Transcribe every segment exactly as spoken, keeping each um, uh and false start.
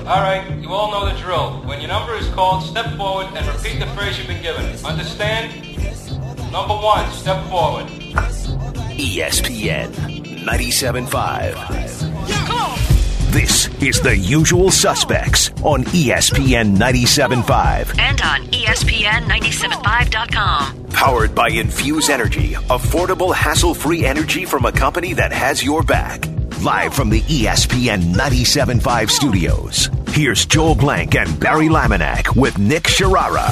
All right, you all know the drill. When your number is called, step forward and repeat the phrase you've been given. Understand? Number one, step forward. E S P N ninety-seven point five. This is The Usual Suspects on E S P N ninety-seven point five. And on E S P N ninety-seven point five dot com. Powered by Infuse Energy, affordable, hassle-free energy from a company that has your back. Live from the E S P N ninety-seven point five studios, here's Joel Blank and Barry Laminack with Nick Sharara.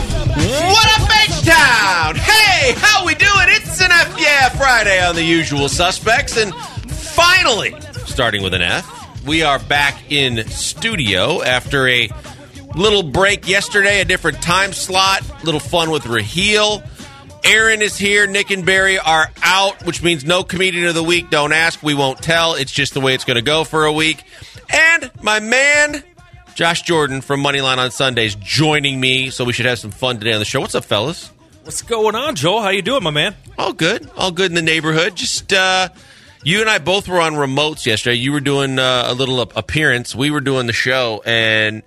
What up, H-Town? Hey, how we doing? It's an F Yeah Friday on The Usual Suspects, and finally, starting with an F, we are back in studio after a little break yesterday, a different time slot, little fun with Raheel. Aaron is here. Nick and Barry are out, which means no comedian of the week. Don't ask. We won't tell. It's just the way it's going to go for a week. And my man, Josh Jordan from Moneyline on Sundays, joining me. So we should have some fun today on the show. What's up, fellas? What's going on, Joel? How you doing, my man? All good. All good in the neighborhood. Just uh, you and I both were on remotes yesterday. You were doing uh, a little appearance. We were doing the show, and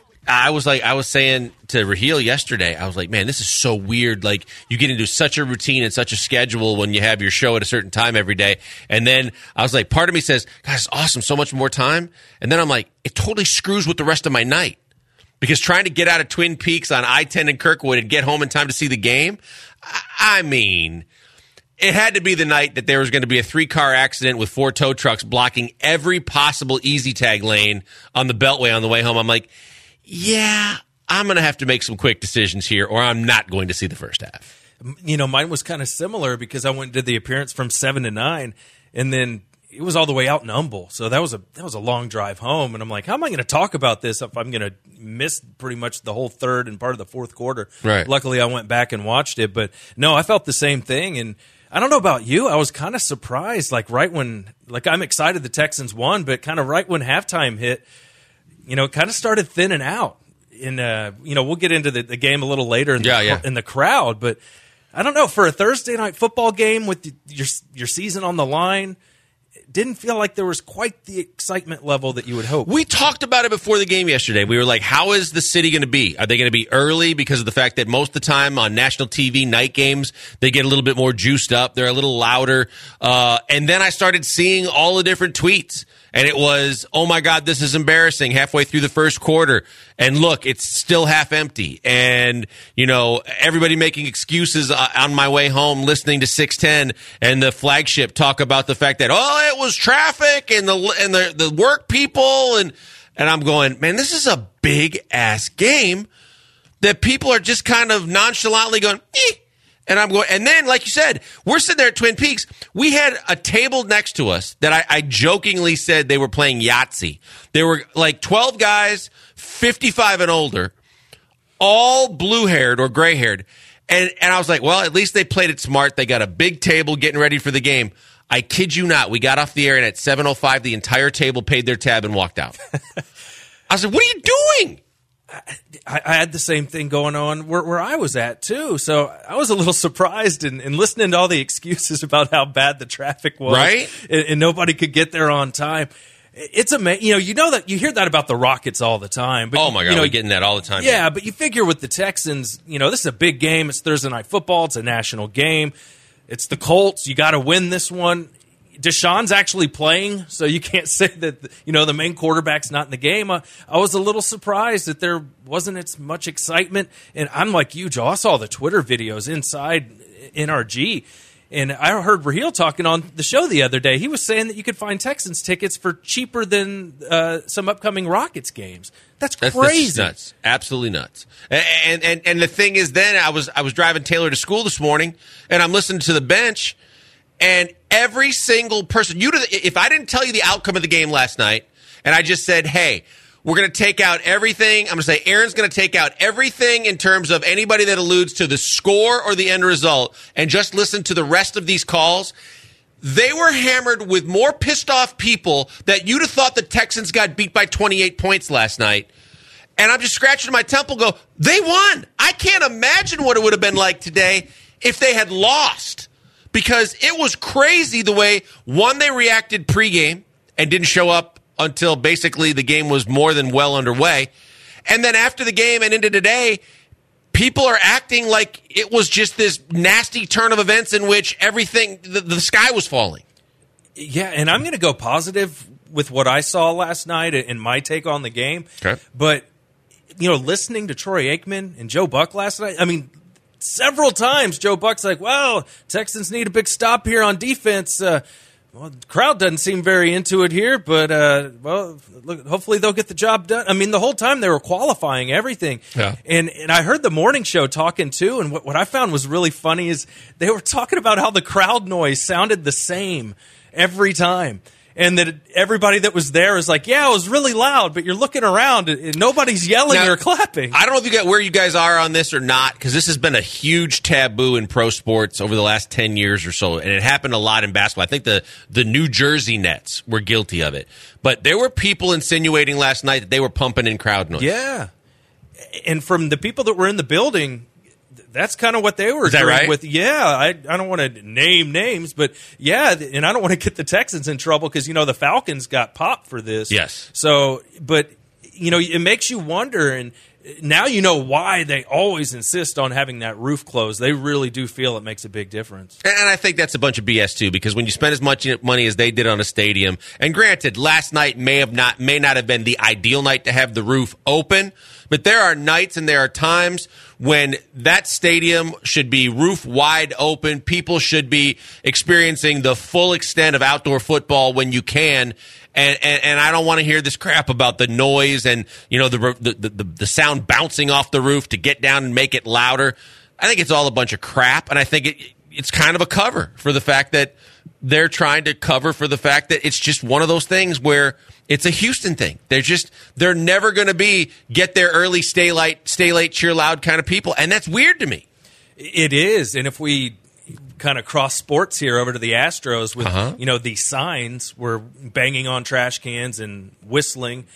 I was like, I was saying to Raheel yesterday, I was like, man, this is so weird. Like, you get into such a routine and such a schedule when you have your show at a certain time every day. And then I was like, part of me says, God, it's awesome, so much more time. And then I'm like, it totally screws with the rest of my night. Because trying to get out of Twin Peaks on I ten in Kirkwood and get home in time to see the game, I mean, it had to be the night that there was going to be a three-car accident with four tow trucks blocking every possible easy tag lane on the Beltway on the way home. I'm like, yeah, I'm going to have to make some quick decisions here, or I'm not going to see the first half. You know, mine was kind of similar because I went and did the appearance from seven to nine, and then it was all the way out in Humble. So that was a that was a long drive home, and I'm like, how am I going to talk about this if I'm going to miss pretty much the whole third and part of the fourth quarter? Right. Luckily, I went back and watched it, but no, I felt the same thing, and I don't know about you. I was kind of surprised, like right when, like I'm excited the Texans won, but kind of right when halftime hit, you know, it kind of started thinning out. In uh, you know, we'll get into the, the game a little later in the, yeah, yeah. in the crowd, but I don't know, for a Thursday night football game with the, your your season on the line, it didn't feel like there was quite the excitement level that you would hope. We talked about it before the game yesterday. We were like, how is the city going to be? Are they going to be early because of the fact that most of the time on national T V night games, they get a little bit more juiced up. They're a little louder. Uh, and then I started seeing all the different tweets. And it was, oh, my God, this is embarrassing halfway through the first quarter. And look, it's still half empty. And, you know, everybody making excuses on my way home listening to six ten and the flagship talk about the fact that, oh, it was traffic and the and the, the work people. And, and I'm going, man, this is a big-ass game that people are just kind of nonchalantly going, eh. And I'm going, and then, like you said, we're sitting there at Twin Peaks. We had a table next to us that I, I jokingly said they were playing Yahtzee. There were like twelve guys, fifty-five and older, all blue-haired or gray-haired. And, and I was like, well, at least they played it smart. They got a big table getting ready for the game. I kid you not. We got off the air, and at seven oh five, the entire table paid their tab and walked out. I was like, what are you doing? I, I had the same thing going on where, where I was at, too. So I was a little surprised in, in listening to all the excuses about how bad the traffic was. Right? And, and nobody could get there on time. It's amazing. You know, you know that you hear that about the Rockets all the time. But oh, my God. You know, we're getting that all the time. Yeah, but you figure with the Texans, you know, this is a big game. It's Thursday Night Football. It's a national game. It's the Colts. You got to win this one. Deshaun's actually playing, so you can't say that, you know, the main quarterback's not in the game. I, I was a little surprised that there wasn't as much excitement. And I'm like you, Joe. I saw the Twitter videos inside N R G, and I heard Raheel talking on the show the other day. He was saying that you could find Texans tickets for cheaper than uh, some upcoming Rockets games. That's crazy. That's, that's nuts. Absolutely nuts. And, and and the thing is, then I was I was driving Taylor to school this morning, and I'm listening to the bench. And every single person, you if I didn't tell you the outcome of the game last night, and I just said, hey, we're going to take out everything. I'm going to say Aaron's going to take out everything in terms of anybody that alludes to the score or the end result, and just listen to the rest of these calls. They were hammered with more pissed off people that you'd have thought the Texans got beat by twenty-eight points last night. And I'm just scratching my temple, go, they won. I can't imagine what it would have been like today if they had lost. Because it was crazy the way, one, they reacted pregame and didn't show up until basically the game was more than well underway. And then after the game and into today, people are acting like it was just this nasty turn of events in which everything, the, the sky was falling. Yeah, and I'm going to go positive with what I saw last night and my take on the game. Okay. But, you know, listening to Troy Aikman and Joe Buck last night, I mean, several times Joe Buck's like, well, Texans need a big stop here on defense. Uh, well, the crowd doesn't seem very into it here, but, uh, well, look, hopefully they'll get the job done. I mean, the whole time they were qualifying everything. Yeah. And and I heard the morning show talking too, and what, what I found was really funny is they were talking about how the crowd noise sounded the same every time. And that everybody that was there is like, yeah, it was really loud, but you're looking around and nobody's yelling Now, or clapping. I don't know if you got where you guys are on this or not, because this has been a huge taboo in pro sports over the last ten years or so, and it happened a lot in basketball. I think the, the New Jersey Nets were guilty of it. But there were people insinuating last night that they were pumping in crowd noise. Yeah. And from the people that were in the building, that's kind of what they were Is that doing right? with. Yeah, I, I don't want to name names, but yeah, and I don't want to get the Texans in trouble because, you know, the Falcons got popped for this. Yes. So, but, you know, it makes you wonder, and now you know why they always insist on having that roof closed. They really do feel it makes a big difference. And I think that's a bunch of B S too, because when you spend as much money as they did on a stadium, and granted, last night may have not may not have been the ideal night to have the roof open, but there are nights and there are times when that stadium should be roof wide open. People should be experiencing the full extent of outdoor football when you can. And, and, and I don't want to hear this crap about the noise and, you know, the, the the the sound bouncing off the roof to get down and make it louder. I think it's all a bunch of crap, and I think it it's kind of a cover for the fact that they're trying to cover for the fact that it's just one of those things where it's a Houston thing. They're just they're never going to be get there early, stay late, stay late, cheer loud kind of people, and that's weird to me. It is, and if we kind of cross sports here over to the Astros with, Uh-huh. you know, these signs were banging on trash cans and whistling.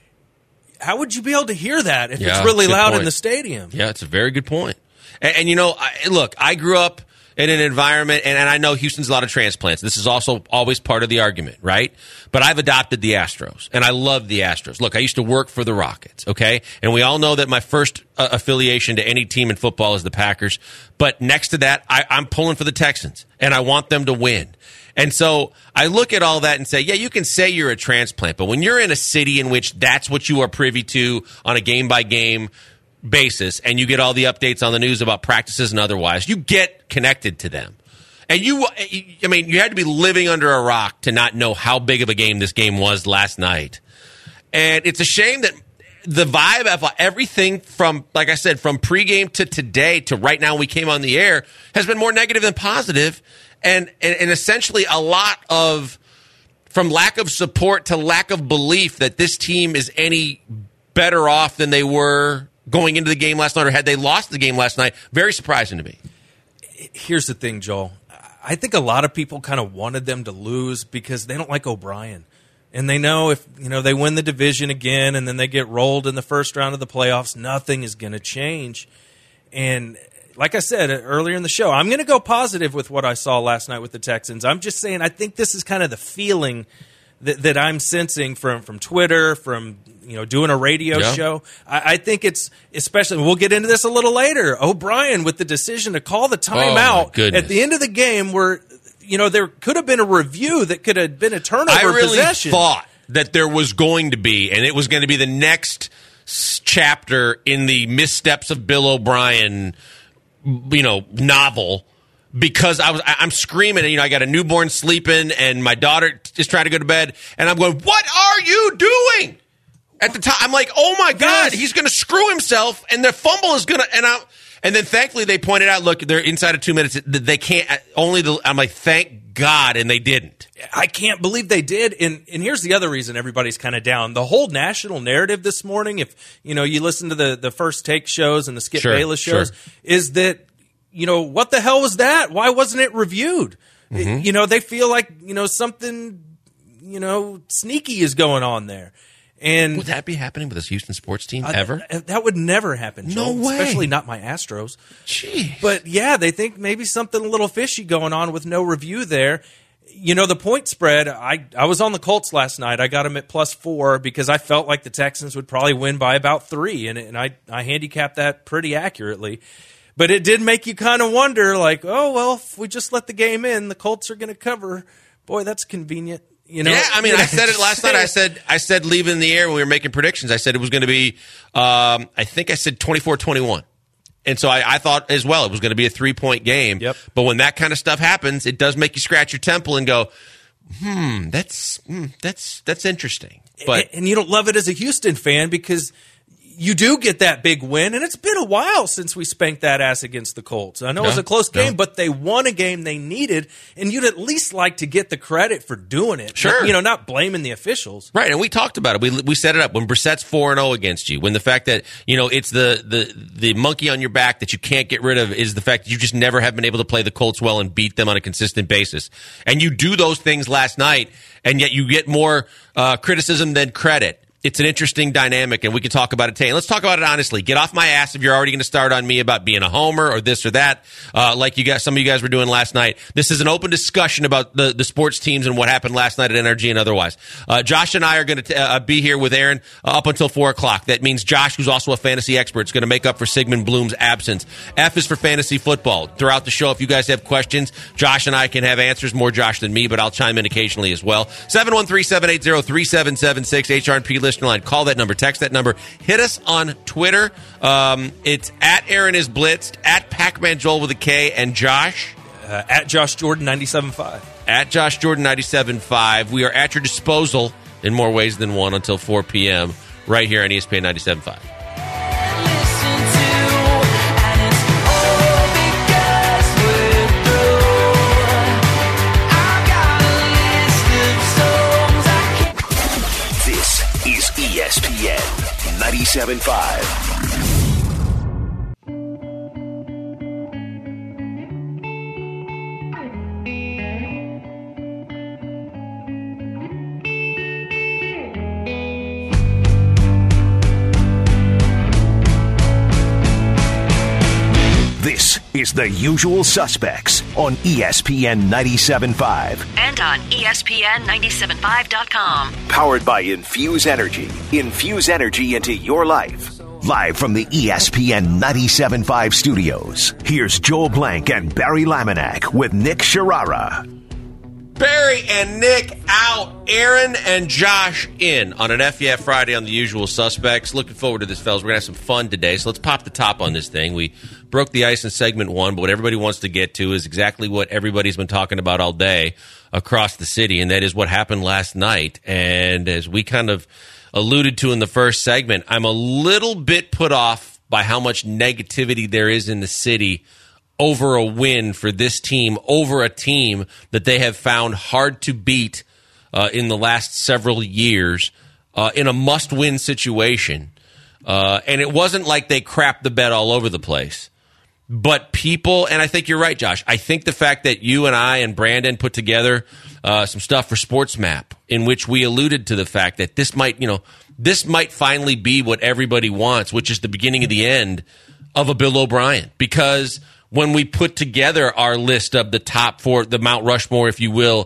How would you be able to hear that if Yeah, it's really good loud point. in the stadium? Yeah, it's a very good point. And, and you know, I, look, I grew up in an environment, and, and I know Houston's a lot of transplants. This is also always part of the argument, right? But I've adopted the Astros, and I love the Astros. Look, I used to work for the Rockets, okay? And we all know that my first uh, affiliation to any team in football is the Packers. But next to that, I, I'm pulling for the Texans, and I want them to win. And so I look at all that and say, yeah, you can say you're a transplant, but when you're in a city in which that's what you are privy to on a game-by-game basis, and you get all the updates on the news about practices and otherwise, you get connected to them. And you, I mean, you had to be living under a rock to not know how big of a game this game was last night. And it's a shame that the vibe of everything from, like I said, from pregame to today to right now when we came on the air has been more negative than positive. And, and, and essentially a lot of, from lack of support to lack of belief that this team is any better off than they were going into the game last night, or had they lost the game last night. Very surprising to me. Here's the thing, Joel. I think a lot of people kind of wanted them to lose because they don't like O'Brien. And they know if, you know, they win the division again and then they get rolled in the first round of the playoffs, nothing is going to change. And like I said earlier in the show, I'm going to go positive with what I saw last night with the Texans. I'm just saying I think this is kind of the feeling that, that I'm sensing from, from Twitter, from, you know, doing a radio yeah. show. I, I think it's, especially, we'll get into this a little later, O'Brien with the decision to call the timeout oh at the end of the game where, you know, there could have been a review that could have been a turnover I really possession. thought that there was going to be, and it was going to be the next chapter in the missteps of Bill O'Brien, you know, novel. Because I was, I'm screaming, and you know, I got a newborn sleeping, and my daughter is trying to go to bed, and I'm going, "What are you doing?" At the time, I'm like, "Oh my God, Yes. he's going to screw himself, and the fumble is going to." And I, and then thankfully they pointed out, "Look, they're inside of two minutes. They can't only." The, I'm like, "Thank God," and they didn't. I can't believe they did. And and here's the other reason everybody's kind of down. The whole national narrative this morning, if you know you listen to the, the First Take shows and the Skip Sure, Bayless shows, sure. is that, you know, what the hell was that? Why wasn't it reviewed? Mm-hmm. You know, they feel like, you know, something, you know, sneaky is going on there. And Would that be happening with this Houston sports team I- ever? I- that would never happen. No Joel, way. Especially not my Astros. Jeez. But yeah, they think maybe something a little fishy going on with no review there. You know, the point spread, I, I was on the Colts last night. I got them at plus four because I felt like the Texans would probably win by about three, and, and I, I handicapped that pretty accurately. But it did make you kind of wonder, like, oh, well, if we just let the game in, the Colts are going to cover. Boy, that's convenient. You know? Yeah, I mean, I said it last night. I said I said leave it in the air when we were making predictions. I said it was going to be, um, I think I said twenty-four twenty-one. And so I, I thought as well it was going to be a three-point game. Yep. But when that kind of stuff happens, it does make you scratch your temple and go, hmm, that's hmm, that's that's interesting. But and, and you don't love it as a Houston fan because you do get that big win, and it's been a while since we spanked that ass against the Colts. I know no, it was a close game, no. but they won a game they needed, and you'd at least like to get the credit for doing it. Sure. You know, not blaming the officials. Right, and we talked about it. We we set it up when Brissett's four and oh against you. When the fact that, you know, it's the, the, the monkey on your back that you can't get rid of is the fact that you just never have been able to play the Colts well and beat them on a consistent basis. And you do those things last night, and yet you get more uh, criticism than credit. It's an interesting dynamic, and we can talk about it today. And let's talk about it honestly. Get off my ass if you're already going to start on me about being a homer or this or that, uh, like you guys, some of you guys were doing last night. This is an open discussion about the, the sports teams and what happened last night at N R G and otherwise. Uh, Josh and I are going to uh, be here with Aaron uh, up until four o'clock. That means Josh, who's also a fantasy expert, is going to make up for Sigmund Bloom's absence. F is for fantasy football. Throughout the show, if you guys have questions, Josh and I can have answers. More Josh than me, but I'll chime in occasionally as well. seven one three, seven eight zero, three seven seven six, H R and P listener line. Call that number, text that number, hit us on Twitter. Um, it's at Aaron is Blitzed, at Pac-Man Joel with a K, and Josh. Uh, at Josh Jordan ninety-seven point five. At Josh Jordan ninety-seven point five. We are at your disposal in more ways than one until four p.m. right here on E S P N ninety-seven point five. E S P N ninety-seven point five. This is The Usual Suspects on E S P N ninety-seven point five. And on E S P N ninety-seven point five dot com. Powered by Infuse Energy. Infuse energy into your life. Live from the E S P N ninety-seven point five studios, here's Joel Blank and Barry Laminack with Nick Sharara. Barry and Nick out, Aaron and Josh in on an F Y F Friday on The Usual Suspects. Looking forward to this, fellas. We're going to have some fun today, so let's pop the top on this thing. We broke the ice in segment one, but what everybody wants to get to is exactly what everybody's been talking about all day across the city, and that is what happened last night. And as we kind of alluded to in the first segment, I'm a little bit put off by how much negativity there is in the city over a win for this team, over a team that they have found hard to beat uh, in the last several years uh, in a must-win situation. Uh, and it wasn't like they crapped the bed all over the place. But people, and I think you're right, Josh, I think the fact that you and I and Brandon put together uh, some stuff for SportsMap in which we alluded to the fact that this might, you know, this might finally be what everybody wants, which is the beginning of the end of a Bill O'Brien. Because when we put together our list of the top four, the Mount Rushmore, if you will,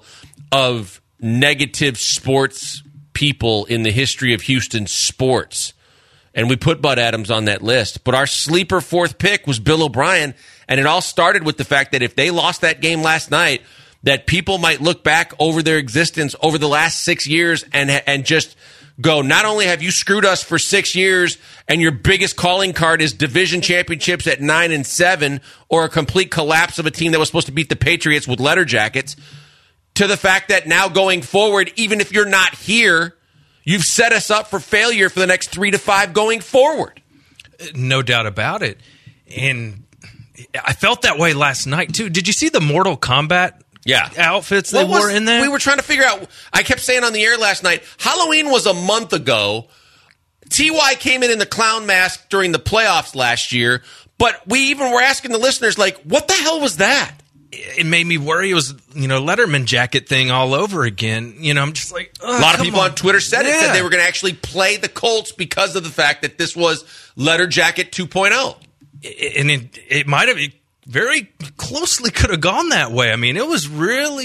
of negative sports people in the history of Houston sports, and we put Bud Adams on that list, but our sleeper fourth pick was Bill O'Brien, and it all started with the fact that if they lost that game last night, that people might look back over their existence over the last six years and and just go, not only have you screwed us for six years and your biggest calling card is division championships at nine and seven or a complete collapse of a team that was supposed to beat the Patriots with letter jackets, to the fact that now going forward, even if you're not here, you've set us up for failure for the next three to five going forward. No doubt about it. And I felt that way last night, too. Did you see the Mortal Kombat Yeah. outfits they What was- wore in there? We were trying to figure out. I kept saying on the air last night, Halloween was a month ago. T Y came in in the clown mask during the playoffs last year, but we even were asking the listeners, like, what the hell was that? It made me worry it was, you know, Letterman jacket thing all over again. You know, I'm just like, A lot of people on. on Twitter said it, Yeah. said they were going to actually play the Colts because of the fact that this was letter jacket two point oh. And it, it might have, it very closely could have gone that way. I mean, it was really,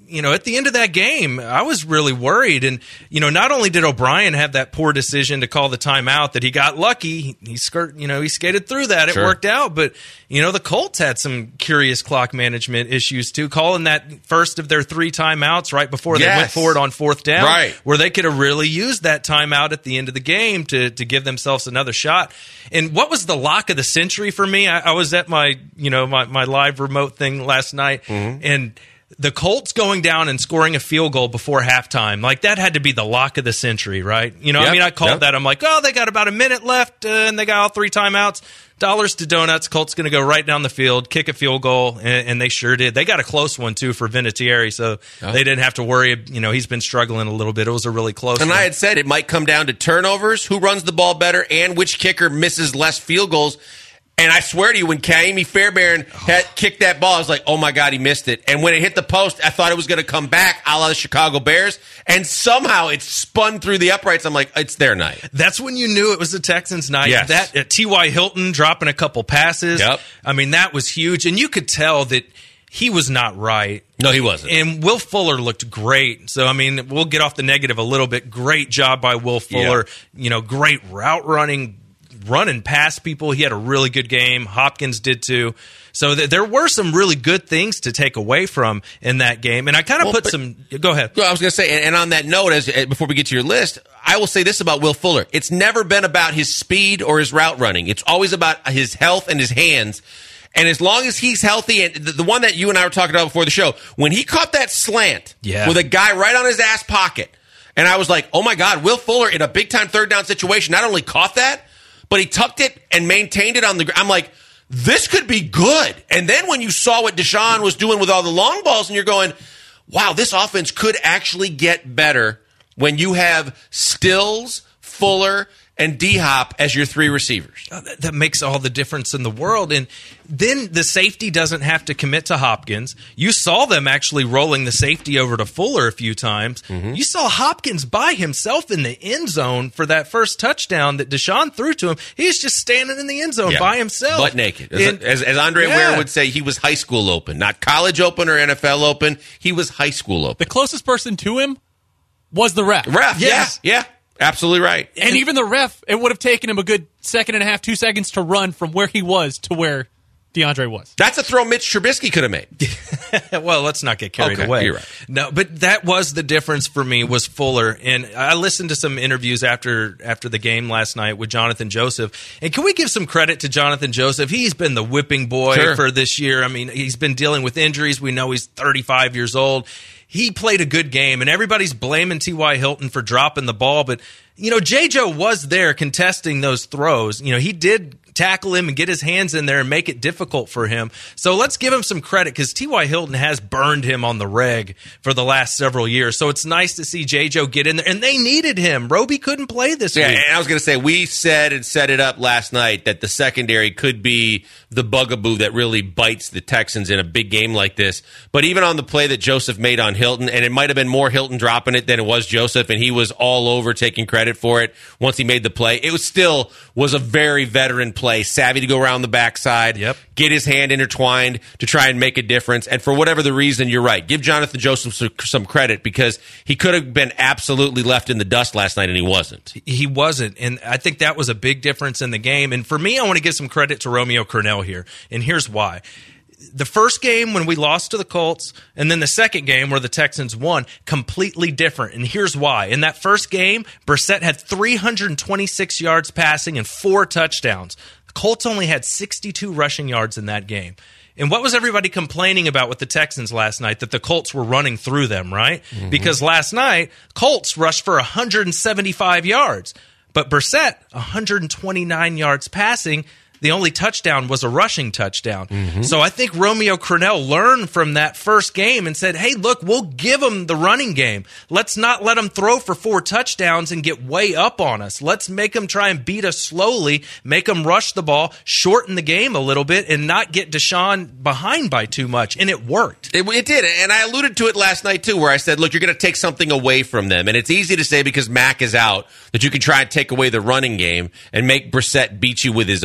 you know, at the end of that game, I was really worried. And, you know, not only did O'Brien have that poor decision to call the timeout that he got lucky, he, he skirt, you know, he skated through that. It Sure. worked out. But, you know, the Colts had some curious clock management issues, too, calling that first of their three timeouts right before they Yes. went forward on fourth down, Right. where they could have really used that timeout at the end of the game to, to give themselves another shot. And what was the lock of the century for me? I, I was at my, you know, my, my live remote thing last night, Mm-hmm. and the Colts going down and scoring a field goal before halftime, like that had to be the lock of the century, right? You know, Yep, I mean, I called yep. that. I'm like, oh, they got about a minute left, uh, and they got all three timeouts. Dollars to donuts. Colts going to go right down the field, kick a field goal, and, and they sure did. They got a close one, too, for Vinatieri, so Oh. they didn't have to worry. You know, he's been struggling a little bit. It was a really close And one. I had said it might come down to turnovers, who runs the ball better, and which kicker misses less field goals. And I swear to you, when Kaimi Fairbairn had kicked that ball, I was like, oh, my God, he missed it. And when it hit the post, I thought it was going to come back a la the Chicago Bears. And somehow it spun through the uprights. I'm like, it's their night. That's when you knew it was the Texans' night. Yes. That uh, T Y. Hilton dropping a couple passes. Yep. I mean, that was huge. And you could tell that he was not right. No, he wasn't. And Will Fuller looked great. So, I mean, we'll get off the negative a little bit. Great job by Will Fuller. Yeah. You know, great route running, running past people. He had a really good game. Hopkins did too. So th- there were some really good things to take away from in that game. And I kind of Well, put but- some – go ahead. Well, I was going to say, and, and on that note, as uh, before we get to your list, I will say this about Will Fuller. It's never been about his speed or his route running. It's always about his health and his hands. And as long as he's healthy, and the, the one that you and I were talking about before the show, when he caught that slant Yeah. with a guy right on his ass pocket, and I was like, oh, my God, Will Fuller in a big-time third-down situation not only caught that, but he tucked it and maintained it on the ground. I'm like, this could be good. And then when you saw what Deshaun was doing with all the long balls, and you're going, wow, this offense could actually get better when you have Stills, Fuller, and D-Hop as your three receivers. Uh, that, that makes all the difference in the world. And then the safety doesn't have to commit to Hopkins. You saw them actually rolling the safety over to Fuller a few times. Mm-hmm. You saw Hopkins by himself in the end zone for that first touchdown that Deshaun threw to him. He's just standing in the end zone Yeah. by himself. Butt naked. As, And- as, as Andre Yeah. Ware would say, he was high school open. Not college open or N F L open. He was high school open. The closest person to him was the ref. Ref, Yes. yeah, yeah. Absolutely right. And even the ref, it would have taken him a good second and a half, two seconds to run from where he was to where DeAndre was. That's a throw Mitch Trubisky could have made. Well, let's not get carried Okay, away. you're right. No, but that was the difference for me was Fuller. And I listened to some interviews after after the game last night with Jonathan Joseph. And can we give some credit to Jonathan Joseph? He's been the whipping boy Sure. for this year. I mean, he's been dealing with injuries. We know he's thirty-five years old. He played a good game, and everybody's blaming T Y. Hilton for dropping the ball. But, you know, J. Joe was there contesting those throws. You know, he did tackle him and get his hands in there and make it difficult for him. So let's give him some credit because T Y. Hilton has burned him on the reg for the last several years. So it's nice to see J. Joe get in there. And they needed him. Roby couldn't play this Yeah, week. and I was going to say, we said and set it up last night that the secondary could be the bugaboo that really bites the Texans in a big game like this. But even on the play that Joseph made on Hilton, and it might have been more Hilton dropping it than it was Joseph, and he was all over taking credit for it once he made the play. It was still was a very veteran play, savvy to go around the backside, Yep. get his hand intertwined to try and make a difference. And for whatever the reason, you're right. Give Jonathan Joseph some, some credit because he could have been absolutely left in the dust last night, and he wasn't. He wasn't. And I think that was a big difference in the game. And for me, I want to give some credit to Romeo Crennel here. And here's why. The first game when we lost to the Colts, and then the second game where the Texans won, completely different. And here's why. In that first game, Brissett had three hundred twenty-six yards passing and four touchdowns. The Colts only had sixty-two rushing yards in that game. And what was everybody complaining about with the Texans last night? That the Colts were running through them, right? Mm-hmm. Because last night, Colts rushed for one hundred seventy-five yards. But Brissett, one hundred twenty-nine yards passing. The only touchdown was a rushing touchdown. Mm-hmm. So I think Romeo Crennel learned from that first game and said, hey, look, we'll give them the running game. Let's not let them throw for four touchdowns and get way up on us. Let's make them try and beat us slowly, make them rush the ball, shorten the game a little bit, and not get Deshaun behind by too much. And it worked. It, it did, and I alluded to it last night, too, where I said, look, you're going to take something away from them. And it's easy to say because Mack is out that you can try and take away the running game and make Brissett beat you with his arm.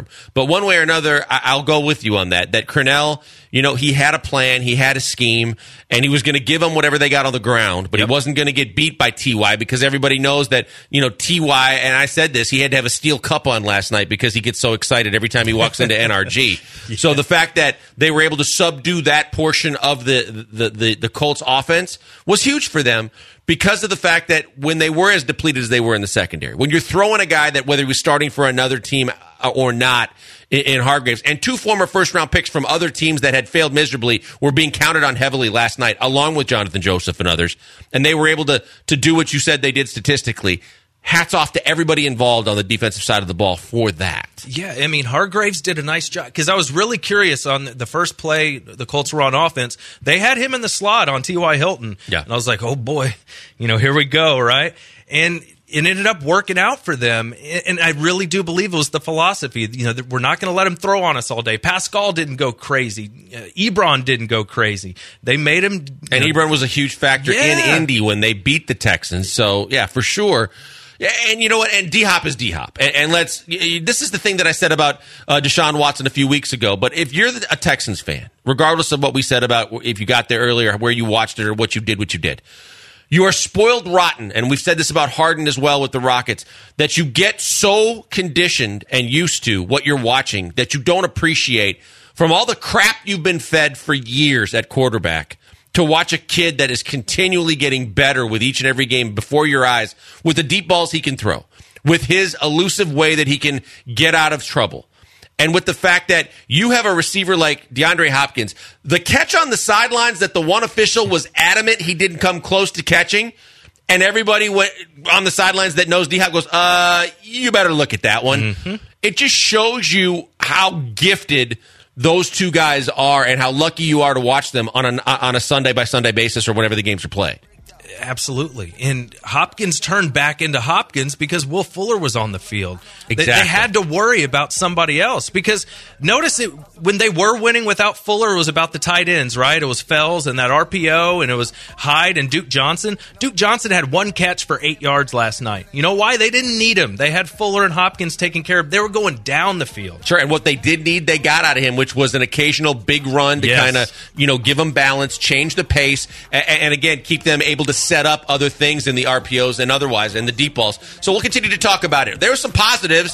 But one way or another, I- I'll go with you on that. That Cornell, you know, he had a plan, he had a scheme, and he was going to give them whatever they got on the ground, but yep. he wasn't going to get beat by T Y because everybody knows that, you know, T Y, and I said this, he had to have a steel cup on last night because he gets so excited every time he walks into N R G. yeah. So the fact that they were able to subdue that portion of the, the, the, the Colts offense was huge for them because of the fact that when they were as depleted as they were in the secondary, when you're throwing a guy that whether he was starting for another team or not in, in Hargreaves, and two former first-round picks from other teams that had failed miserably were being counted on heavily last night, along with Jonathan Joseph and others, and they were able to to do what you said they did statistically. Hats off to everybody involved on the defensive side of the ball for that. Yeah, I mean, Hargreaves did a nice job because I was really curious on the first play the Colts were on offense. They had him in the slot on T Y. Hilton. Yeah. And I was like, oh, boy, you know, here we go, right? And it ended up working out for them. And I really do believe it was the philosophy. You know, we're not going to let him throw on us all day. Pascal didn't go crazy. Uh, Ebron didn't go crazy. They made him. And know, Ebron was a huge factor yeah. in Indy when they beat the Texans. So, yeah, for sure. And you know what? And D-Hop is D-Hop. And, and let's. This is the thing that I said about uh, Deshaun Watson a few weeks ago. But if you're a Texans fan, regardless of what we said about if you got there earlier, where you watched it, or what you did, what you did, you are spoiled rotten. And we've said this about Harden as well with the Rockets, that you get so conditioned and used to what you're watching that you don't appreciate from all the crap you've been fed for years at quarterback. To watch a kid that is continually getting better with each and every game before your eyes, with the deep balls he can throw, with his elusive way that he can get out of trouble, and with the fact that you have a receiver like DeAndre Hopkins, the catch on the sidelines that the one official was adamant he didn't come close to catching, and everybody went on the sidelines that knows D-Hop goes, uh, you better look at that one. Mm-hmm. It just shows you how gifted those two guys are and how lucky you are to watch them on a, on a Sunday by Sunday basis or whenever the games are played. Absolutely. And Hopkins turned back into Hopkins because Will Fuller was on the field. Exactly. They, they had to worry about somebody else because notice it when they were winning without Fuller, it was about the tight ends, right? It was Fells and that R P O, and it was Hyde and Duke Johnson. Duke Johnson had one catch for eight yards last night. You know why? They didn't need him. They had Fuller and Hopkins taking care of. They were going down the field. Sure, and what they did need, they got out of him, which was an occasional big run to yes. kind of, you know, give them balance, change the pace, and, and again, keep them able to set up other things in the R P Os and otherwise, and the deep balls. So we'll continue to talk about it. There are some positives.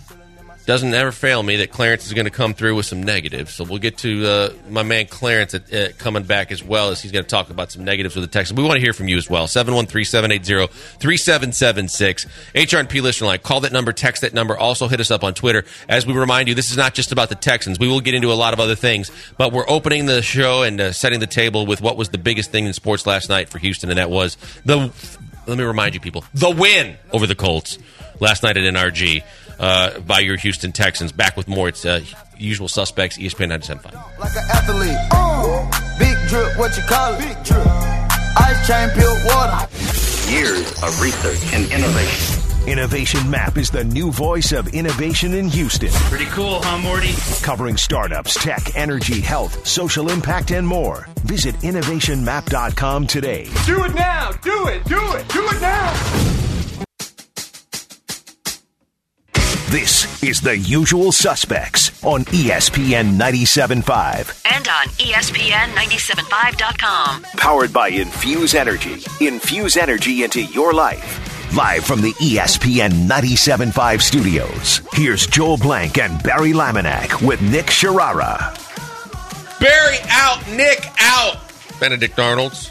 Doesn't ever fail me that Clarence is going to come through with some negatives. So we'll get to uh, my man Clarence at, uh, coming back as well, as he's going to talk about some negatives with the Texans. We want to hear from you as well. seven one three, seven eight zero, three seven seven six. H R and P listener line. Call that number, text that number. Also hit us up on Twitter. As we remind you, this is not just about the Texans. We will get into a lot of other things, but we're opening the show and uh, setting the table with what was the biggest thing in sports last night for Houston, and that was the, let me remind you people, the win over the Colts last night at N R G. Uh, by your Houston Texans. Back with more. It's uh, Usual Suspects, E S P N ninety-seven point five. Like an athlete. Uh, big drip, what you call it? Big drip. Ice chain, pure water. Years of research and innovation. Innovation Map is the new voice of innovation in Houston. Pretty cool, huh, Morty? Covering startups, tech, energy, health, social impact, and more. Visit innovation map dot com today. Do it now. Do it. Do it. Do it now. This is The Usual Suspects on E S P N ninety-seven point five. And on E S P N ninety-seven point five dot com. Powered by Infuse Energy. Infuse energy into your life. Live from the E S P N ninety-seven point five studios, here's Joel Blank and Barry Laminack with Nick Sharara. Barry out, Nick out. Benedict Arnolds.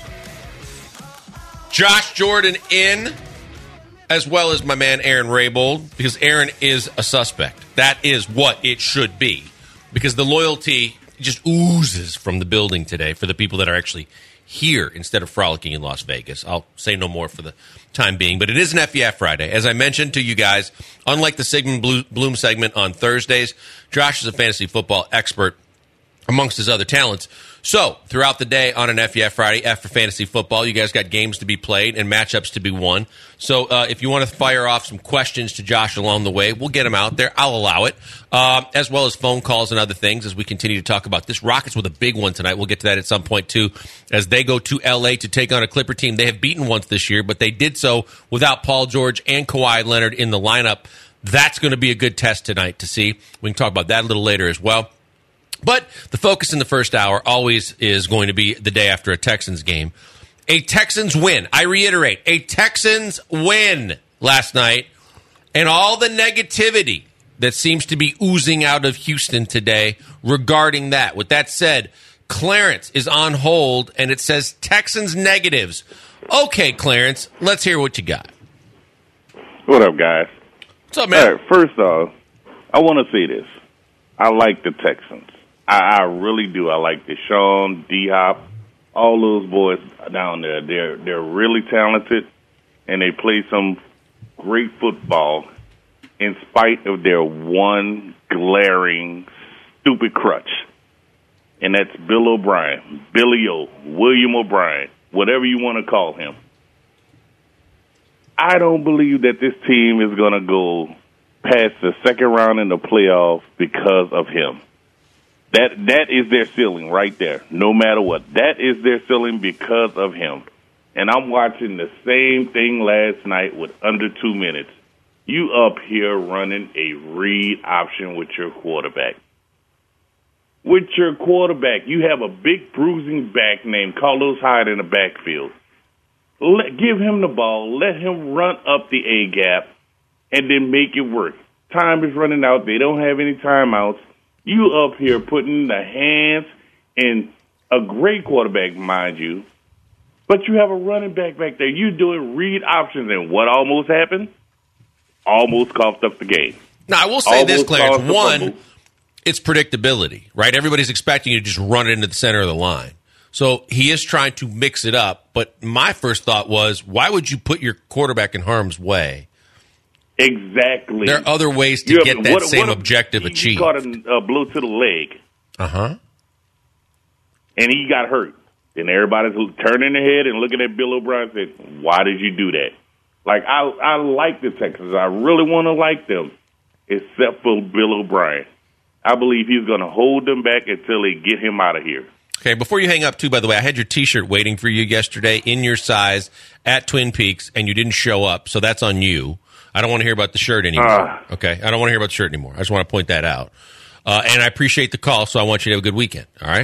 Josh Jordan in. As well as my man Aaron Raybold, because Aaron is a suspect. That is what it should be. Because the loyalty just oozes from the building today for the people that are actually here instead of frolicking in Las Vegas. I'll say no more for the time being. But it is an F E F Friday. As I mentioned to you guys, unlike the Sigmund Bloom segment on Thursdays, Josh is a fantasy football expert amongst his other talents. So, throughout the day on an F E F Friday, F for Fantasy Football, you guys got games to be played and matchups to be won. So, uh, if you want to fire off some questions to Josh along the way, we'll get them out there. I'll allow it, uh, as well as phone calls and other things as we continue to talk about this. Rockets with a big one tonight. We'll get to that at some point, too, as they go to L A to take on a Clipper team. They have beaten once this year, but they did so without Paul George and Kawhi Leonard in the lineup. That's going to be a good test tonight to see. We can talk about that a little later as well. But the focus in the first hour always is going to be the day after a Texans game. A Texans win. I reiterate, a Texans win last night. And all the negativity that seems to be oozing out of Houston today regarding that. With that said, Clarence is on hold, and it says Texans negatives. Okay, Clarence, let's hear what you got. What up, guys? What's up, man? All right, first off, I want to say this. I like the Texans. I, I really do. I like Deshaun, D-Hop, all those boys down there. They're they're really talented, and they play some great football in spite of their one glaring, stupid crutch. And that's Bill O'Brien, Billy O, William O'Brien, whatever you want to call him. I don't believe that this team is going to go past the second round in the playoffs because of him. That that is their ceiling right there, no matter what. That is their ceiling because of him. And I'm watching the same thing last night with under two minutes. You up here running a read option with your quarterback. With your quarterback, you have a big bruising back named Carlos Hyde in the backfield. Let, give him the ball. Let him run up the A-gap and then make it work. Time is running out. They don't have any timeouts. You up here putting the hands in a great quarterback, mind you, but you have a running back back there. You're doing read options, and what almost happened? Almost coughed up the game. Now, I will say almost this, Clarence. One, it's predictability, right? Everybody's expecting you to just run it into the center of the line. So he is trying to mix it up. But my first thought was, why would you put your quarterback in harm's way? Exactly. There are other ways to you get have, that what, same what, objective he, achieved. He caught a uh, blow to the leg. Uh-huh. And he got hurt. And everybody's turning their head and looking at Bill O'Brien and saying, why did you do that? Like, I, I like the Texans. I really want to like them, except for Bill O'Brien. I believe he's going to hold them back until they get him out of here. Okay, before you hang up, too, by the way, I had your T-shirt waiting for you yesterday in your size at Twin Peaks, and you didn't show up, so that's on you. I don't want to hear about the shirt anymore. Uh, okay, I don't want to hear about the shirt anymore. I just want to point that out. Uh, and I appreciate the call, so I want you to have a good weekend, all right?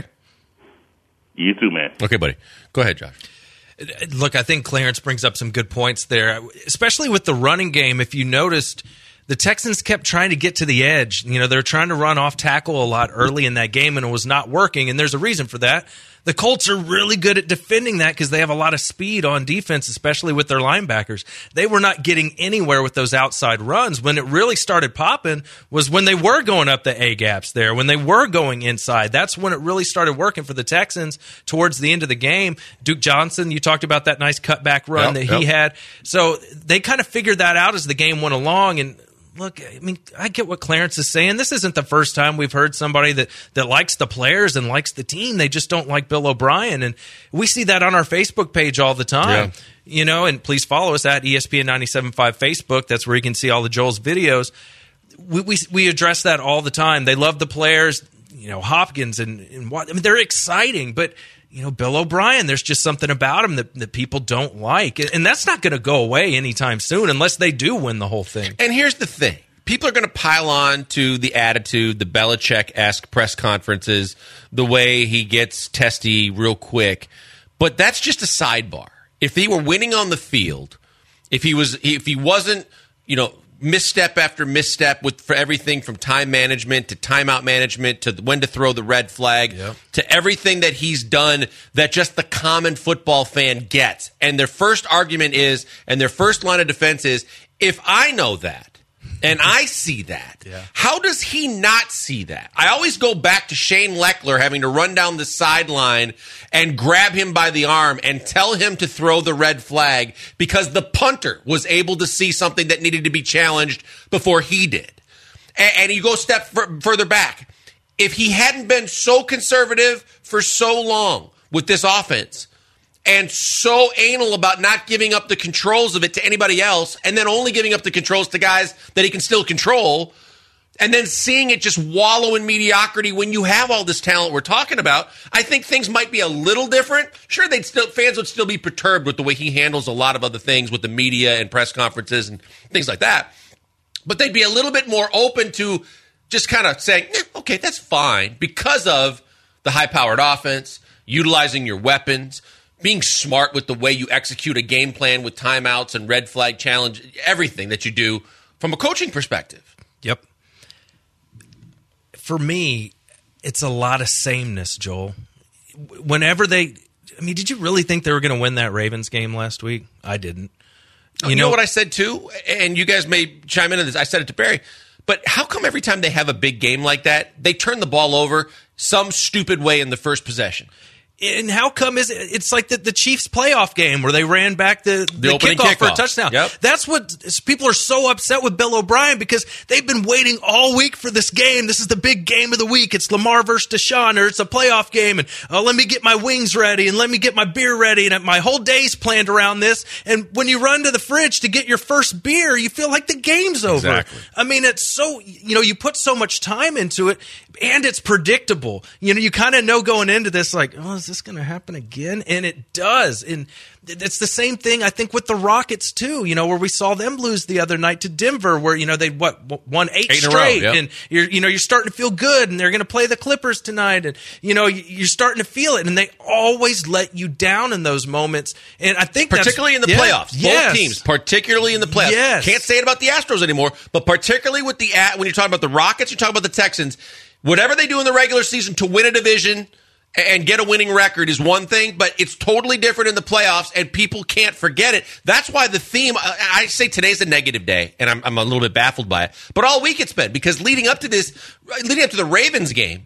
You too, man. Okay, buddy. Go ahead, Josh. Look, I think Clarence brings up some good points there, especially with the running game. If you noticed, the Texans kept trying to get to the edge. You know, they're trying to run off tackle a lot early in that game, and it was not working, and there's a reason for that. The Colts are really good at defending that because they have a lot of speed on defense, especially with their linebackers. They were not getting anywhere with those outside runs. When it really started popping was when they were going up the A-gaps there, when they were going inside. That's when it really started working for the Texans towards the end of the game. Duke Johnson, you talked about that nice cutback run yep, that he yep. had. So they kind of figured that out as the game went along, and look, I mean, I get what Clarence is saying. This isn't the first time we've heard somebody that, that likes the players and likes the team. They just don't like Bill O'Brien. And we see that on our Facebook page all the time. Yeah. You know, and please follow us at E S P N ninety-seven point five Facebook. That's where you can see all the Joel's videos. We, we, we address that all the time. They love the players, you know, Hopkins and, and what. I mean, they're exciting, but you know, Bill O'Brien, there's just something about him that, that people don't like. And that's not going to go away anytime soon unless they do win the whole thing. And here's the thing. People are going to pile on to the attitude, the Belichick-esque press conferences, the way he gets testy real quick. But that's just a sidebar. If he were winning on the field, if he was, if he wasn't, you know, misstep after misstep with for everything from time management to timeout management to when to throw the red flag yep. to everything that he's done that just the common football fan gets. And their first argument is, and their first line of defense is, if I know that and I see that, yeah. how does he not see that? I always go back to Shane Leckler having to run down the sideline and grab him by the arm and tell him to throw the red flag because the punter was able to see something that needed to be challenged before he did. And, and you go a step f- further back. If he hadn't been so conservative for so long with this offense and so anal about not giving up the controls of it to anybody else and then only giving up the controls to guys that he can still control, and then seeing it just wallow in mediocrity when you have all this talent we're talking about, I think things might be a little different. Sure, they'd still fans would still be perturbed with the way he handles a lot of other things with the media and press conferences and things like that. but they'd be a little bit more open to just kind of saying, eh, okay, that's fine, because of the high-powered offense, utilizing your weapons, being smart with the way you execute a game plan with timeouts and red flag challenge, everything that you do from a coaching perspective. Yep. For me, it's a lot of sameness, Joel. Whenever they, I mean, did you really think they were going to win that Ravens game last week? I didn't. You, you know, know what I said too? And you guys may chime into this. I said it to Barry. But how come every time they have a big game like that, they turn the ball over some stupid way in the first possession? And how come is it, it's like the, the Chiefs playoff game where they ran back the, the, the kickoff, kickoff for a touchdown. Yep. That's what people are so upset with Bill O'Brien, because they've been waiting all week for this game. This is the big game of the week. It's Lamar versus Deshaun, or it's a playoff game. And oh, let me get my wings ready, and let me get my beer ready. And my whole day's planned around this. And when you run to the fridge to get your first beer, you feel like the game's over. Exactly. I mean, it's so, you know, you put so much time into it, and it's predictable. You know, you kind of know going into this, like, oh, is this going to happen again? And it does. And it's the same thing, I think, with the Rockets too, you know, where we saw them lose the other night to Denver, where, you know, they what won eight, eight straight, row, yep. and you're, you know, you're starting to feel good, and they're going to play the Clippers tonight, and, you know, you're starting to feel it, and they always let you down in those moments. And I think particularly in the yeah, playoffs, yes. both teams, particularly in the playoffs. Yes. Can't say it about the Astros anymore, but particularly with the when you're talking about the Rockets, you're talking about the Texans. Whatever they do in the regular season to win a division and get a winning record is one thing, but it's totally different in the playoffs, and people can't forget it. That's why the theme, I say today's a negative day, and I'm, I'm a little bit baffled by it, but all week it's been, because leading up to this, leading up to the Ravens game,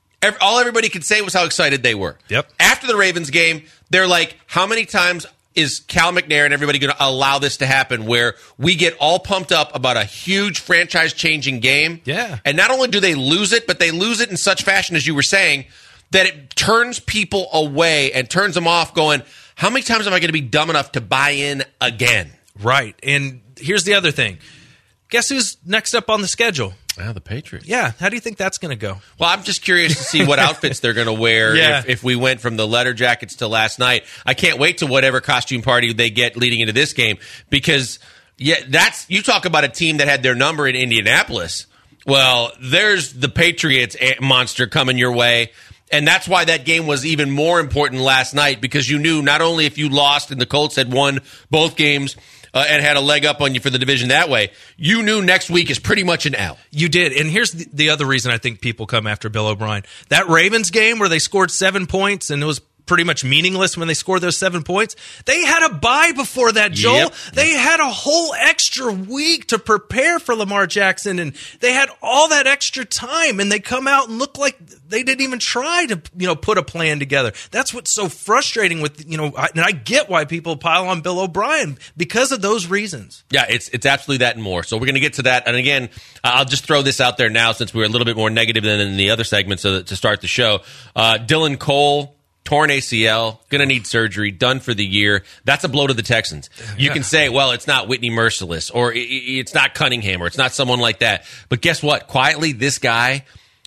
all everybody could say was how excited they were. Yep. After the Ravens game, they're like, how many times is Cal McNair and everybody going to allow this to happen, where we get all pumped up about a huge franchise-changing game? Yeah. And not only do they lose it, but they lose it in such fashion, as you were saying, that it turns people away and turns them off, going, how many times am I going to be dumb enough to buy in again? Right. And here's the other thing. Guess who's next up on the schedule? Ah, the Patriots. Yeah. How do you think that's going to go? Well, I'm just curious to see what outfits they're going to wear yeah. if, if we went from the leather jackets to last night. I can't wait to whatever costume party they get leading into this game, because yeah, that's you talk about a team that had their number in Indianapolis. Well, there's the Patriots monster coming your way. And that's why that game was even more important last night, because you knew not only if you lost and the Colts had won both games uh, and had a leg up on you for the division that way, you knew next week is pretty much an L. You did. And here's the, the other reason I think people come after Bill O'Brien. That Ravens game where they scored seven points and it was pretty much meaningless when they scored those seven points. They had a bye before that, Joel. Yep. They had a whole extra week to prepare for Lamar Jackson, and they had all that extra time, and they come out and look like they didn't even try to, you know, put a plan together. That's what's so frustrating with, you know, I, and I get why people pile on Bill O'Brien because of those reasons. Yeah, it's it's absolutely that and more. So we're going to get to that. And again, I'll just throw this out there now, since we were a little bit more negative than in the other segments to, to start the show. Uh, Dylan Cole, torn A C L, going to need surgery, done for the year. That's a blow to the Texans. You yeah. can say, well, it's not Whitney Merciless, or it's not Cunningham, or it's not someone like that. But guess what? Quietly, this guy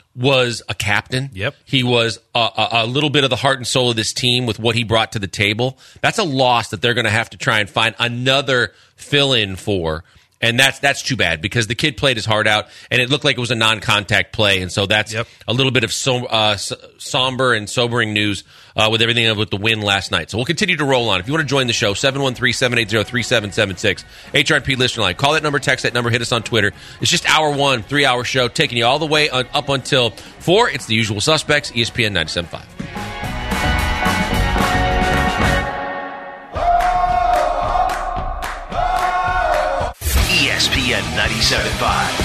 was a captain. Yep. He was a, a, a little bit of the heart and soul of this team with what he brought to the table. That's a loss that they're going to have to try and find another fill-in for. And that's that's too bad, because the kid played his heart out, and it looked like it was a non-contact play. And so that's yep. a little bit of so, uh, somber and sobering news uh, with everything with the win last night. So we'll continue to roll on. If you want to join the show, seven one three, seven eight zero, three seven seven six, H R P listener line. Call that number, text that number, hit us on Twitter. It's just hour one, three-hour show, taking you all the way on, up until four. It's the usual suspects, E S P N ninety-seven point five. E S P N ninety-seven point five.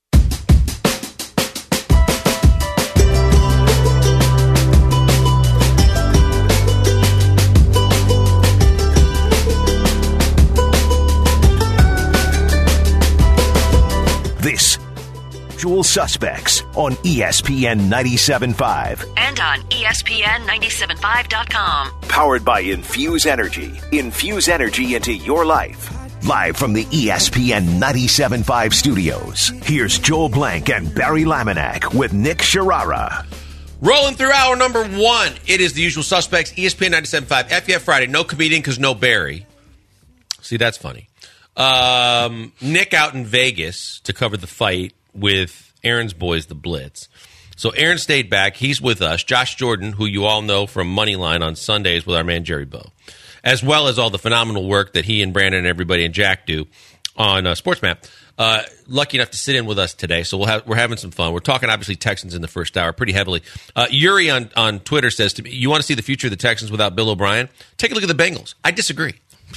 This, Usual Suspects on E S P N ninety-seven point five. And on E S P N ninety-seven point five dot com. Powered by Infuse Energy. Infuse energy into your life. Live from the E S P N ninety-seven point five studios, here's Joel Blank and Barry Laminack with Nick Sharara. Rolling through hour number one, it is the Usual Suspects, E S P N ninety-seven point five, F F Friday. No comedian because no Barry. See, that's funny. Um, Nick out in Vegas to cover the fight with Aaron's boys, the Blitz. So Aaron stayed back. He's with us. Josh Jordan, who you all know from Moneyline on Sundays with our man Jerry Bow, as well as all the phenomenal work that he and Brandon and everybody and Jack do on uh, SportsMap. Uh, lucky enough to sit in with us today, so we'll have, we're having some fun. We're talking, obviously, Texans in the first hour pretty heavily. Uh, Yuri on, on Twitter says to me, you want to see the future of the Texans without Bill O'Brien? Take a look at the Bengals. I disagree.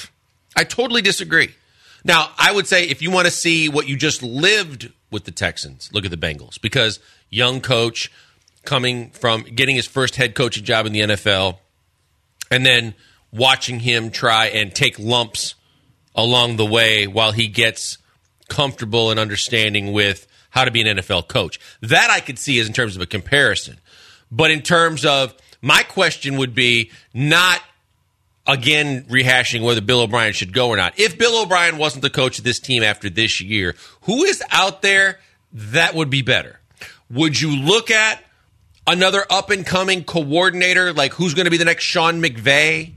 I totally disagree. Now, I would say if you want to see what you just lived with the Texans, look at the Bengals, because young coach coming from getting his first head coaching job in the N F L and then watching him try and take lumps along the way while he gets comfortable and understanding with how to be an N F L coach. That I could see as in terms of a comparison. But in terms of, my question would be not, again, rehashing whether Bill O'Brien should go or not. If Bill O'Brien wasn't the coach of this team after this year, who is out there that would be better? Would you look at another up-and-coming coordinator, like who's going to be the next Sean McVay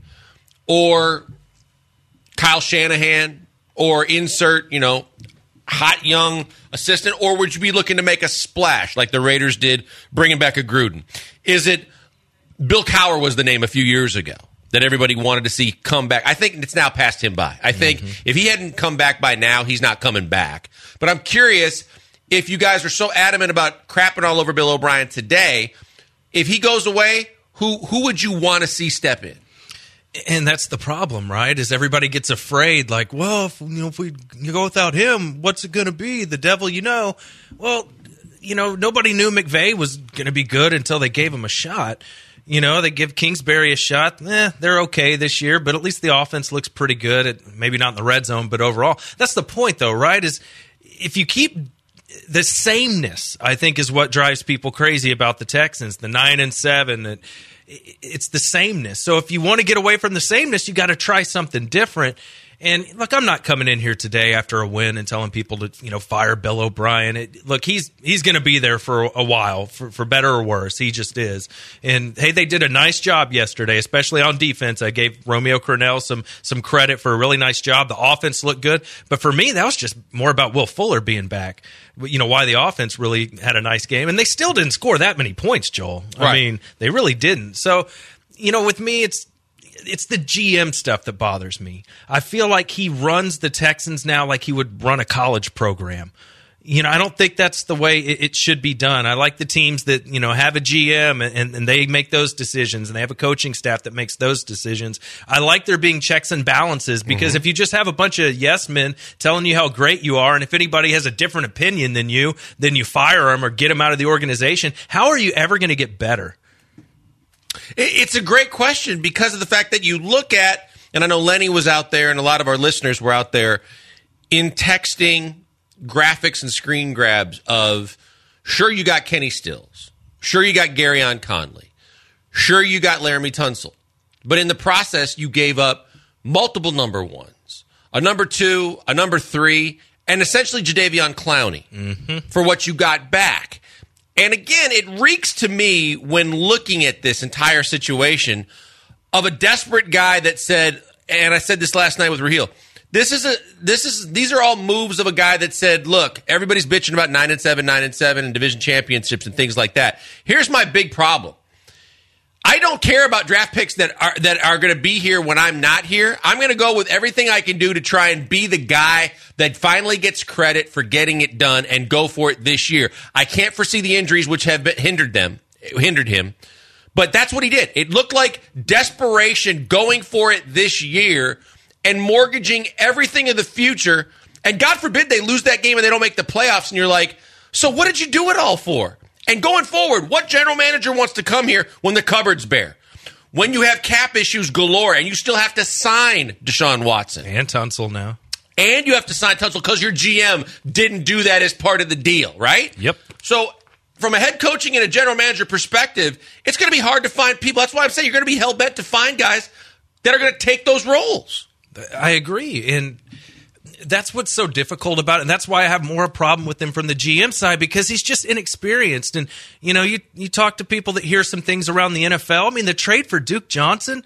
or Kyle Shanahan, or insert, you know, hot young assistant, or would you be looking to make a splash like the Raiders did, bringing back a Gruden? Is it Bill Cowher was the name a few years ago that everybody wanted to see come back? I think it's now passed him by. I think mm-hmm. if he hadn't come back by now, he's not coming back. But I'm curious, if you guys are so adamant about crapping all over Bill O'Brien today, if he goes away, who who would you want to see step in? And that's the problem, right? Is everybody gets afraid, like, well, if, you know, if we go without him, what's it going to be? The devil, you know. Well, you know, nobody knew McVay was going to be good until they gave him a shot. You know, they give Kingsbury a shot. Eh, they're okay this year, but at least the offense looks pretty good. At, maybe not in the red zone, but overall. That's the point, though, right? Is if you keep the sameness, I think, is what drives people crazy about the Texans, the nine and seven. It, it's the sameness. So if you want to get away from the sameness, you got to try something different. And look, I'm not coming in here today after a win and telling people to, you know, fire Bill O'Brien. It, look, he's he's going to be there for a while, for, for better or worse. He just is. And hey, they did a nice job yesterday, especially on defense. I gave Romeo Crennel some some credit for a really nice job. The offense looked good, but for me, that was just more about Will Fuller being back. You know, why the offense really had a nice game, and they still didn't score that many points, Joel. Right. I mean, they really didn't. So, you know, with me, it's. It's the G M stuff that bothers me. I feel like he runs the Texans now like he would run a college program. You know, I don't think that's the way it, it should be done. I like the teams that, you know, have a G M and, and they make those decisions, and they have a coaching staff that makes those decisions. I like there being checks and balances, because mm-hmm. if you just have a bunch of yes men telling you how great you are, and if anybody has a different opinion than you, then you fire them or get them out of the organization, how are you ever going to get better? It's a great question because of the fact that you look at, and I know Lenny was out there and a lot of our listeners were out there in texting graphics and screen grabs of, sure, you got Kenny Stills. Sure, you got Garyon Conley. Sure, you got Laramie Tunsil. But in the process, you gave up multiple number ones, a number two, a number three, and essentially Jadeveon Clowney mm-hmm. for what you got back. And again, it reeks to me when looking at this entire situation of a desperate guy that said, and I said this last night with Raheel, this is a this is these are all moves of a guy that said, look, everybody's bitching about nine and seven, nine and seven, and division championships and things like that. Here's my big problem. I don't care about draft picks that are that are going to be here when I'm not here. I'm going to go with everything I can do to try and be the guy that finally gets credit for getting it done and go for it this year. I can't foresee the injuries which have been hindered them, hindered him, but that's what he did. It looked like desperation going for it this year and mortgaging everything in the future. And God forbid they lose that game and they don't make the playoffs. And you're like, so what did you do it all for? And going forward, what general manager wants to come here when the cupboard's bare? When you have cap issues galore and you still have to sign Deshaun Watson. And Tunsil now. And you have to sign Tunsil because your G M didn't do that as part of the deal, right? Yep. So from a head coaching and a general manager perspective, it's going to be hard to find people. That's why I'm saying you're going to be hell-bent to find guys that are going to take those roles. I agree. And that's what's so difficult about it, and that's why I have more a problem with him from the G M side, because he's just inexperienced. And, you know, you, you talk to people that hear some things around the N F L. I mean, the trade for Duke Johnson,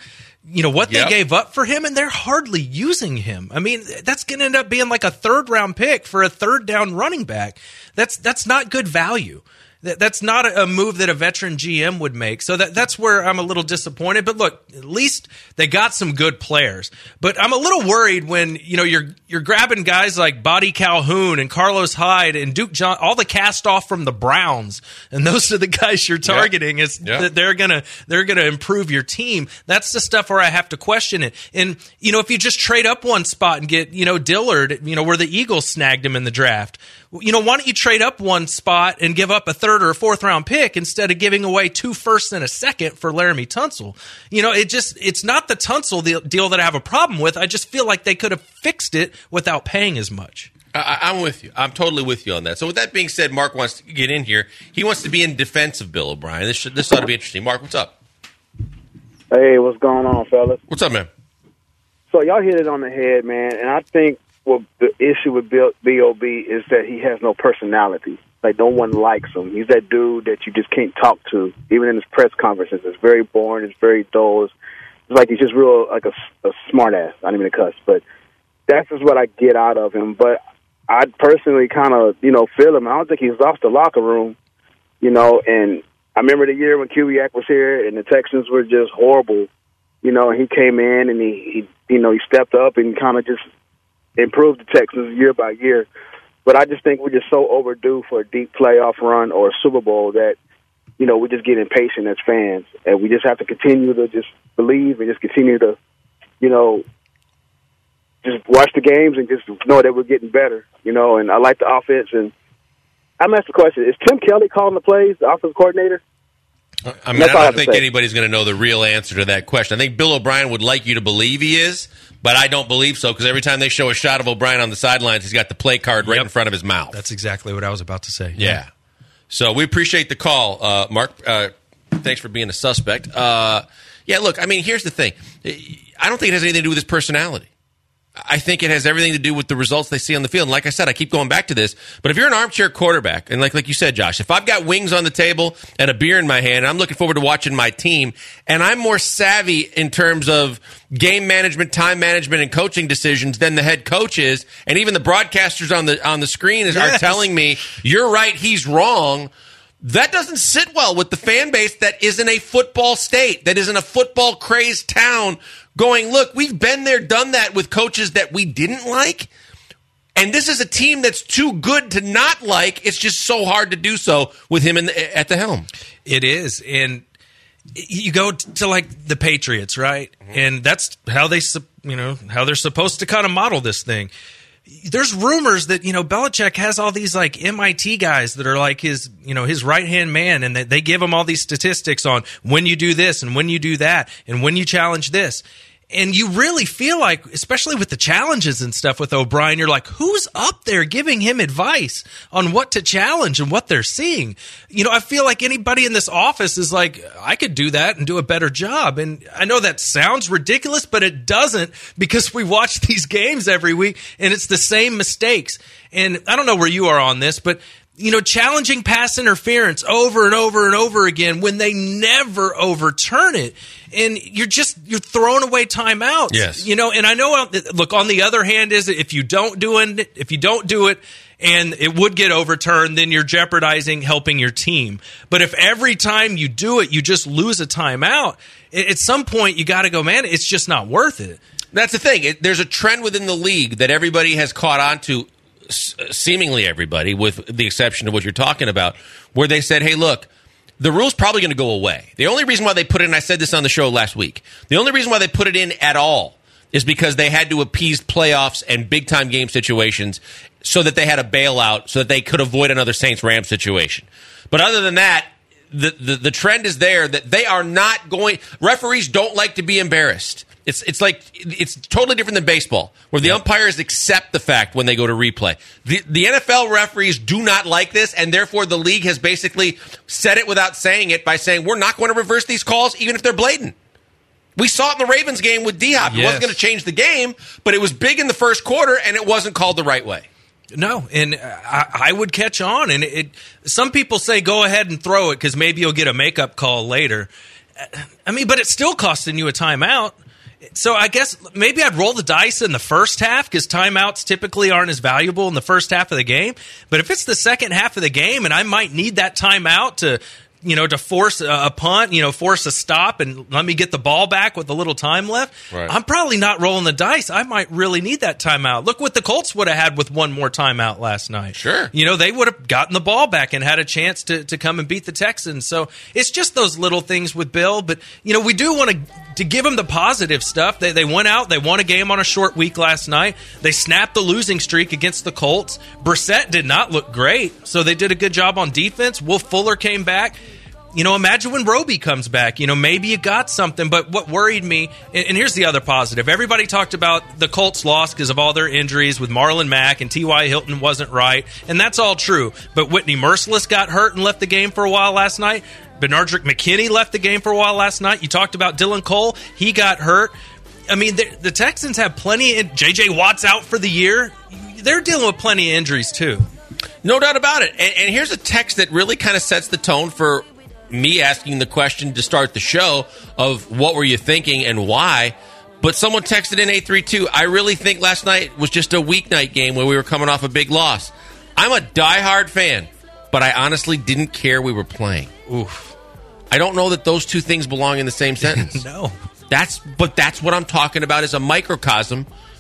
you know, what Yep. they gave up for him, and they're hardly using him. I mean, that's going to end up being like a third round pick for a third down running back. That's that's not good value. That, that's not a move that a veteran G M would make. So that that's where I'm a little disappointed. But look, at least they got some good players. But I'm a little worried when, you know, you're you're grabbing guys like Buddy Calhoun and Carlos Hyde and Duke John, all the cast off from the Browns, and those are the guys you're targeting. Is Yeah. that they're gonna they're gonna improve your team. That's the stuff where I have to question it. And you know, if you just trade up one spot and get, you know, Dillard, you know, where the Eagles snagged him in the draft, you know, why don't you trade up one spot and give up a third or a fourth round pick instead of giving away two firsts and a second for Laramie Tunsil? You know, it just it's not the Tunsil deal that I have a problem with. I just feel like they could have fixed it without paying as much. I, I'm with you. I'm totally with you on that. So with that being said, Mark wants to get in here. He wants to be in defense of Bill O'Brien. This should, this ought to be interesting. Mark, what's up? Hey, what's going on, fellas? What's up, man? So y'all hit it on the head, man. And I think well, the issue with Bill, B O B is that he has no personality. Like, no one likes him. He's that dude that you just can't talk to, even in his press conferences. It's very boring. It's very dull. It's, it's like he's just real, like a, a smart ass. I didn't mean to cuss, but that's just what I get out of him. But I personally kind of, you know, feel him. I don't think he's lost the locker room, you know. And I remember the year when Kubiak was here and the Texans were just horrible, you know. And he came in and he, he you know, he stepped up and kind of just improved the Texans year by year. But I just think we're just so overdue for a deep playoff run or a Super Bowl that, you know, we just get impatient as fans. And we just have to continue to just believe and just continue to, you know, just watch the games and just know that we're getting better, you know. And I like the offense. And I'm asking the question, is Tim Kelly calling the plays, the offensive coordinator? I mean, I don't think anybody's going to know the real answer to that question. I think Bill O'Brien would like you to believe he is, but I don't believe so, because every time they show a shot of O'Brien on the sidelines, he's got the play card right Yep. in front of his mouth. That's exactly what I was about to say. Yeah. So we appreciate the call, uh, Mark. Uh, thanks for being a suspect. Uh, yeah, look, I mean, here's the thing. I don't think it has anything to do with his personality. I think it has everything to do with the results they see on the field. And like I said, I keep going back to this, but if you're an armchair quarterback, and like like you said, Josh, if I've got wings on the table and a beer in my hand, and I'm looking forward to watching my team, and I'm more savvy in terms of game management, time management, and coaching decisions than the head coach is, and even the broadcasters on the on the screen is, Yes. are telling me, you're right, he's wrong, that doesn't sit well with the fan base that isn't a football state, that isn't a football crazed town, going, look, we've been there, done that with coaches that we didn't like, and this is a team that's too good to not like. It's just so hard to do so with him in the, at the helm. It is, and you go to like the Patriots, right? Mm-hmm. And that's how they, you know, how they're supposed to kind of model this thing. There's rumors that, you know, Belichick has all these like M I T guys that are like his, you know, his right-hand man, and that they give him all these statistics on when you do this and when you do that and when you challenge this. And you really feel like, especially with the challenges and stuff with O'Brien, you're like, who's up there giving him advice on what to challenge and what they're seeing? You know, I feel like anybody in this office is like, I could do that and do a better job. And I know that sounds ridiculous, but it doesn't, because we watch these games every week and it's the same mistakes. And I don't know where you are on this, but you know, challenging pass interference over and over and over again when they never overturn it. And you're just, you're throwing away timeouts. Yes. You know, and I know, look, on the other hand is if you don't do it, if you don't do it and it would get overturned, then you're jeopardizing helping your team. But if every time you do it, you just lose a timeout, at some point you got to go, man, it's just not worth it. That's the thing. It, there's a trend within the league that everybody has caught on to, seemingly everybody, with the exception of what you're talking about, where they said, hey, look, the rule's probably going to go away. The only reason why they put it in, I said this on the show last week, the only reason why they put it in at all is because they had to appease playoffs and big-time game situations so that they had a bailout so that they could avoid another Saints-Rams situation. But other than that, the, the, the trend is there that they are not going – referees don't like to be embarrassed. It's it's like it's totally different than baseball, where the umpires accept the fact when they go to replay. The the N F L referees do not like this, and therefore the league has basically said it without saying it by saying we're not going to reverse these calls even if they're blatant. We saw it in the Ravens game with D-Hop. It Yes. wasn't going to change the game, but it was big in the first quarter, and it wasn't called the right way. No, and I, I would catch on. And it, some people say go ahead and throw it because maybe you'll get a makeup call later. I mean, but it's still costing you a timeout. So I guess maybe I'd roll the dice in the first half because timeouts typically aren't as valuable in the first half of the game. But if it's the second half of the game and I might need that timeout to, you know, to force a punt, you know, force a stop and let me get the ball back with a little time left, right. I'm probably not rolling the dice. I might really need that timeout. Look what the Colts would have had with one more timeout last night. Sure. You know, they would have gotten the ball back and had a chance to, to come and beat the Texans. So it's just those little things with Bill. But, you know, we do want to to give them the positive stuff. They, they went out. They won a game on a short week last night. They snapped the losing streak against the Colts. Brissett did not look great, so they did a good job on defense. Wolf Fuller came back. You know, imagine when Roby comes back. You know, maybe you got something. But what worried me, and, and here's the other positive. Everybody talked about the Colts loss because of all their injuries with Marlon Mack and T Y. Hilton wasn't right. And that's all true. But Whitney Merciless got hurt and left the game for a while last night. Benardrick McKinney left the game for a while last night. You talked about Dylan Cole. He got hurt. I mean, the, the Texans have plenty. Of, J J Watt's out for the year. They're dealing with plenty of injuries, too. No doubt about it. And, and here's a text that really kind of sets the tone for me asking the question to start the show of what were you thinking and why. But someone texted in eight three two, I really think last night was just a weeknight game where we were coming off a big loss. I'm a diehard fan, but I honestly didn't care we were playing. Oof. I don't know that those two things belong in the same sentence. No. That's but that's what I'm talking about is a microcosm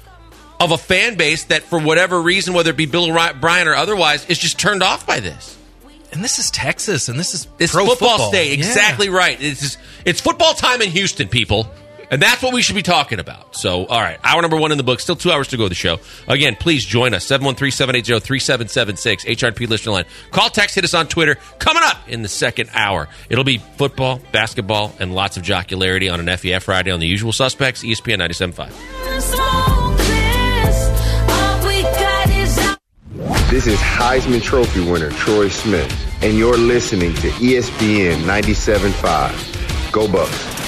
of a fan base that for whatever reason, whether it be Bill O'Brien or otherwise, is just turned off by this. And this is Texas, and this is it's pro football, football state. Exactly yeah. right. It's just, it's football time in Houston, people. And that's what we should be talking about. So, all right, hour number one in the book. Still two hours to go of the show. Again, please join us, seven one three, seven eight zero, three seven seven six, H R P listener line. Call, text, hit us on Twitter. Coming up in the second hour, it'll be football, basketball, and lots of jocularity on an F E F Friday on The Usual Suspects, E S P N ninety-seven point five. This is Heisman Trophy winner Troy Smith, and you're listening to E S P N ninety-seven point five. Go Bucks.